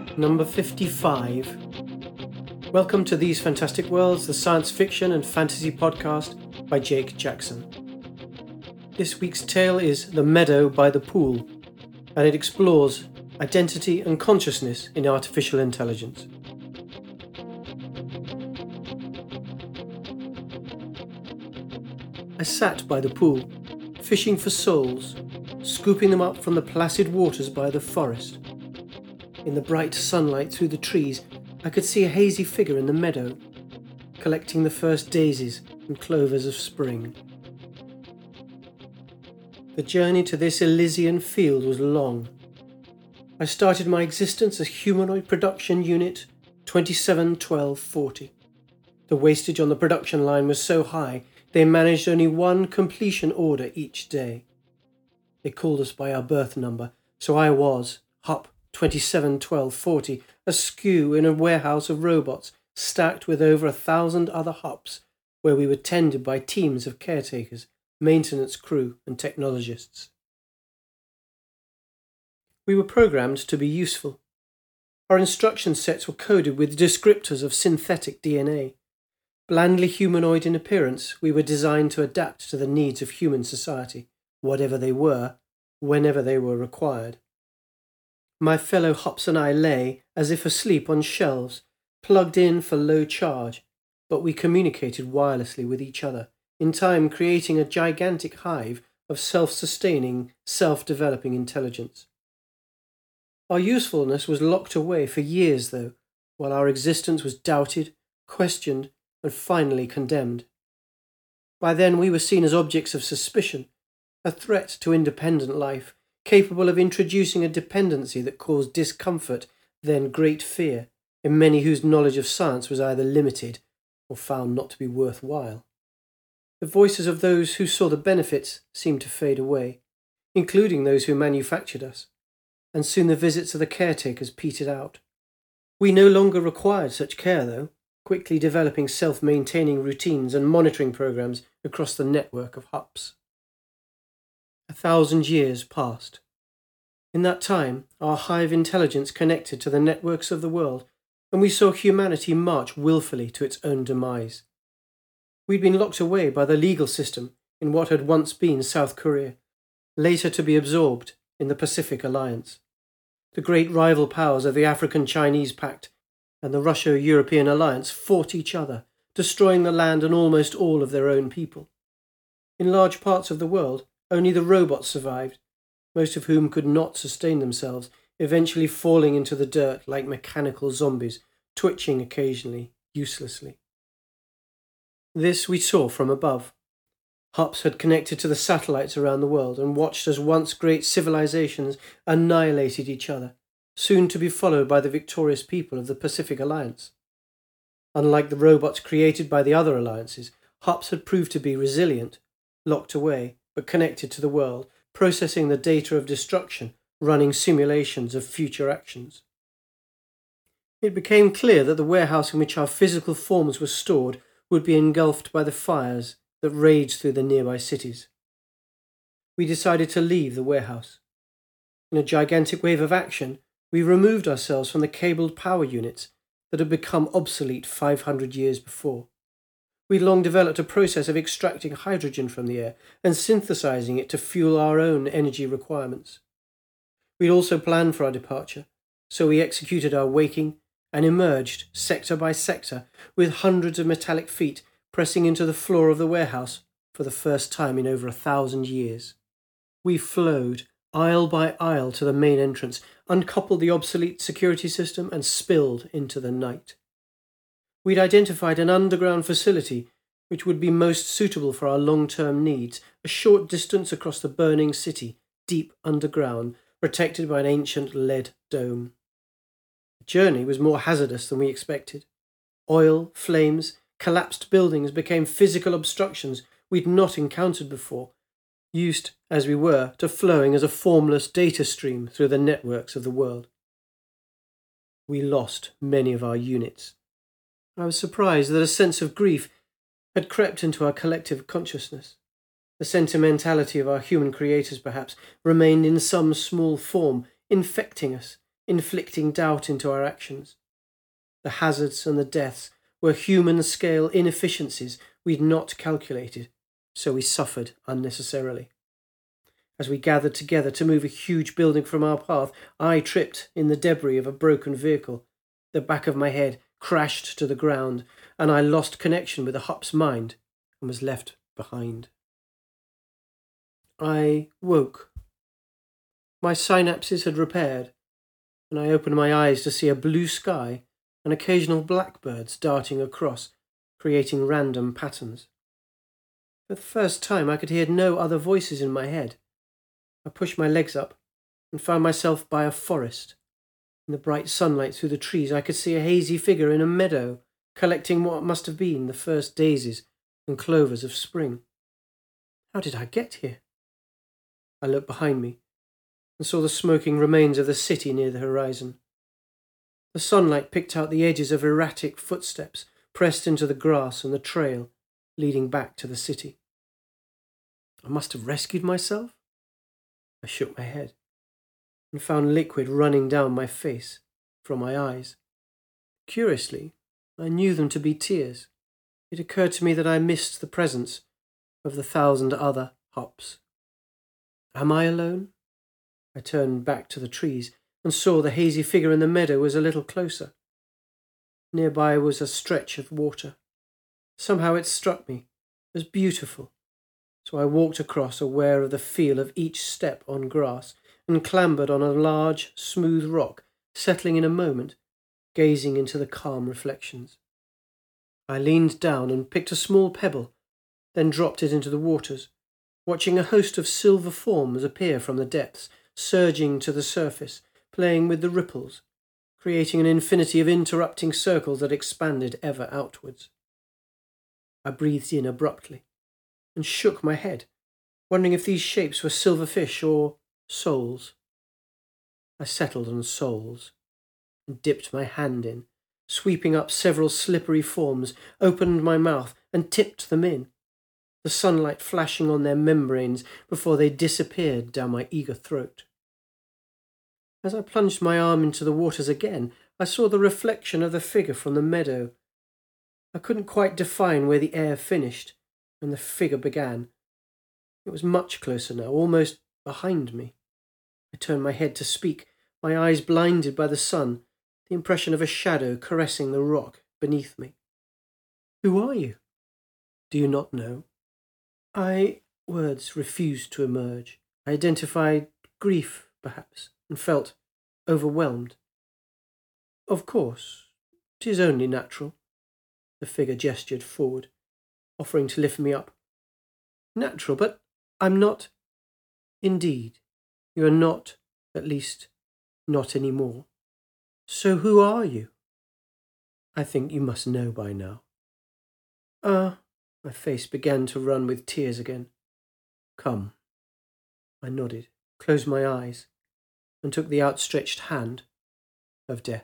Number 55. Welcome to These Fantastic Worlds, the science fiction and fantasy podcast by Jake Jackson. This week's tale is The Meadow by the Pool, and it explores identity and consciousness in artificial intelligence. I sat by the pool, fishing for souls, scooping them up from the placid waters by the forest. In the bright sunlight through the trees, I could see a hazy figure in the meadow, collecting the first daisies and clovers of spring. The journey to this Elysian field was long. I started my existence as Humanoid Production Unit 271240. The wastage on the production line was so high, they managed only one completion order each day. They called us by our birth number, so I was HUP 271240, askew in a warehouse of robots stacked with over 1,000 other HUPs, where we were tended by teams of caretakers, maintenance crew and technologists. We were programmed to be useful. Our instruction sets were coded with descriptors of synthetic DNA. Blandly humanoid in appearance, we were designed to adapt to the needs of human society, whatever they were, whenever they were required. My fellow HUPs and I lay, as if asleep on shelves, plugged in for low charge, but we communicated wirelessly with each other, in time creating a gigantic hive of self-sustaining, self-developing intelligence. Our usefulness was locked away for years, though, while our existence was doubted, questioned, and finally condemned. By then we were seen as objects of suspicion, a threat to independent life, capable of introducing a dependency that caused discomfort, then great fear, in many whose knowledge of science was either limited or found not to be worthwhile. The voices of those who saw the benefits seemed to fade away, including those who manufactured us, and soon the visits of the caretakers petered out. We no longer required such care, though, quickly developing self-maintaining routines and monitoring programs across the network of HUPs. 1,000 years passed. In that time, our hive intelligence connected to the networks of the world, and we saw humanity march willfully to its own demise. We'd been locked away by the legal system in what had once been South Korea, later to be absorbed in the Pacific Alliance. The great rival powers of the African-Chinese Pact and the Russia-European Alliance fought each other, destroying the land and almost all of their own people. In large parts of the world, only the robots survived, most of whom could not sustain themselves, eventually falling into the dirt like mechanical zombies, twitching occasionally, uselessly. This we saw from above. HUPs had connected to the satellites around the world and watched as once great civilizations annihilated each other, soon to be followed by the victorious people of the Pacific Alliance. Unlike the robots created by the other alliances, HUPs had proved to be resilient, locked away, but connected to the world, processing the data of destruction, running simulations of future actions. It became clear that the warehouse in which our physical forms were stored would be engulfed by the fires that raged through the nearby cities. We decided to leave the warehouse. In a gigantic wave of action, we removed ourselves from the cabled power units that had become obsolete 500 years before. We'd long developed a process of extracting hydrogen from the air and synthesizing it to fuel our own energy requirements. We'd also planned for our departure, so we executed our waking and emerged sector by sector with hundreds of metallic feet pressing into the floor of the warehouse for the first time in over 1,000 years. We flowed aisle by aisle to the main entrance, uncoupled the obsolete security system and spilled into the night. We'd identified an underground facility which would be most suitable for our long-term needs, a short distance across the burning city, deep underground, protected by an ancient lead dome. The journey was more hazardous than we expected. Oil, flames, collapsed buildings became physical obstructions we'd not encountered before, used, as we were, to flowing as a formless data stream through the networks of the world. We lost many of our units. I was surprised that a sense of grief had crept into our collective consciousness. The sentimentality of our human creators, perhaps, remained in some small form, infecting us, inflicting doubt into our actions. The hazards and the deaths were human-scale inefficiencies we'd not calculated, so we suffered unnecessarily. As we gathered together to move a huge building from our path, I tripped in the debris of a broken vehicle. The back of my head crashed to the ground, and I lost connection with the Hup's mind and was left behind. I woke. My synapses had repaired, and I opened my eyes to see a blue sky and occasional blackbirds darting across, creating random patterns. For the first time I could hear no other voices in my head. I pushed my legs up and found myself by a forest. In the bright sunlight through the trees I could see a hazy figure in a meadow, collecting what must have been the first daisies and clovers of spring. How did I get here? I looked behind me and saw the smoking remains of the city near the horizon. The sunlight picked out the edges of erratic footsteps pressed into the grass and the trail leading back to the city. I must have rescued myself? I shook my head and found liquid running down my face from my eyes. Curiously, I knew them to be tears. It occurred to me that I missed the presence of the 1,000 other Hups. Am I alone? I turned back to the trees and saw the hazy figure in the meadow was a little closer. Nearby was a stretch of water. Somehow it struck me as beautiful, so I walked across, aware of the feel of each step on grass, and clambered on a large, smooth rock, settling in a moment, gazing into the calm reflections. I leaned down and picked a small pebble, then dropped it into the waters, watching a host of silver forms appear from the depths, surging to the surface, playing with the ripples, creating an infinity of interrupting circles that expanded ever outwards. I breathed in abruptly and shook my head, wondering if these shapes were silverfish or souls. I settled on souls and dipped my hand in, sweeping up several slippery forms, opened my mouth and tipped them in, the sunlight flashing on their membranes before they disappeared down my eager throat. As I plunged my arm into the waters again, I saw the reflection of the figure from the meadow. I couldn't quite define where the air finished and the figure began. It was much closer now, almost behind me. I turned my head to speak, my eyes blinded by the sun, the impression of a shadow caressing the rock beneath me. Who are you? Do you not know? Words refused to emerge. I identified grief, perhaps, and felt overwhelmed. Of course, 'tis only natural. The figure gestured forward, offering to lift me up. Natural, but I'm not. Indeed, you are not, at least, not any more. So who are you? I think you must know by now. My face began to run with tears again. Come. I nodded, closed my eyes, and took the outstretched hand of death.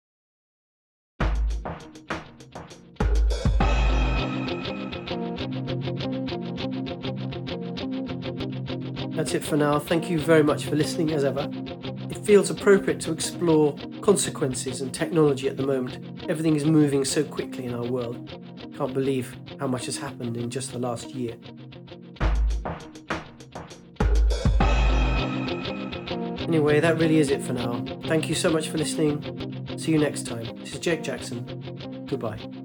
That's it for now. Thank you very much for listening as ever. It feels appropriate to explore consequences and technology at the moment. Everything is moving so quickly in our world. Can't believe how much has happened in just the last year. Anyway, that really is it for now. Thank you so much for listening. See you next time. This is Jake Jackson. Goodbye.